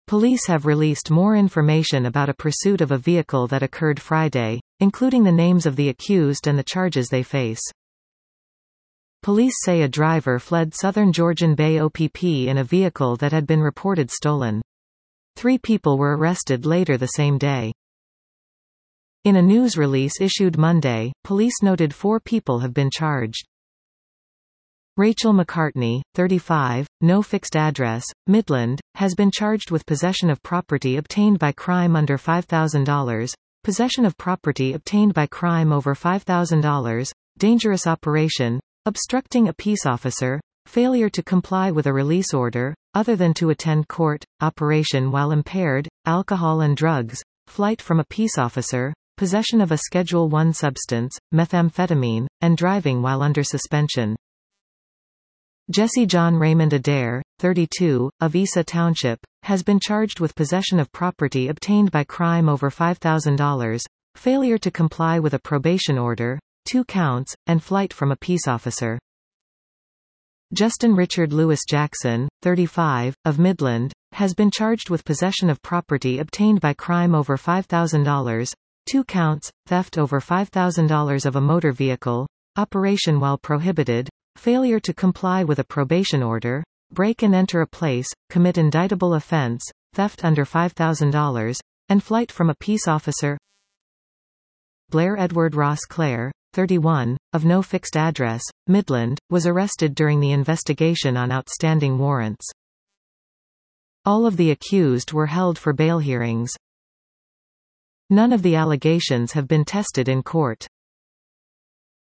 Police have released more information about a pursuit of a vehicle that occurred Friday, including the names of the accused and the charges they face. Police say a driver fled southern Georgian Bay OPP in a vehicle that had been reported stolen. 3 people were arrested later the same day. In a news release issued Monday, police noted 4 people have been charged. Rachel McCartney, 35, no fixed address, Midland, has been charged with possession of property obtained by crime under $5,000, possession of property obtained by crime over $5,000, dangerous operation, obstructing a peace officer, failure to comply with a release order, other than to attend court, operation while impaired, alcohol and drugs, flight from a peace officer, possession of a Schedule I substance, methamphetamine, and driving while under suspension. Jesse John Raymond Adair, 32, of Isa Township, has been charged with possession of property obtained by crime over $5,000, failure to comply with a probation order, 2 counts, and flight from a peace officer. Justin Richard Lewis Jackson, 35, of Midland, has been charged with possession of property obtained by crime over $5,000, 2 counts, theft over $5,000 of a motor vehicle, operation while prohibited, failure to comply with a probation order, break and enter a place, commit indictable offense, theft under $5,000, and flight from a peace officer. Blair Edward Ross Clare, 31, of no fixed address, Midland, was arrested during the investigation on outstanding warrants. All of the accused were held for bail hearings. None of the allegations have been tested in court.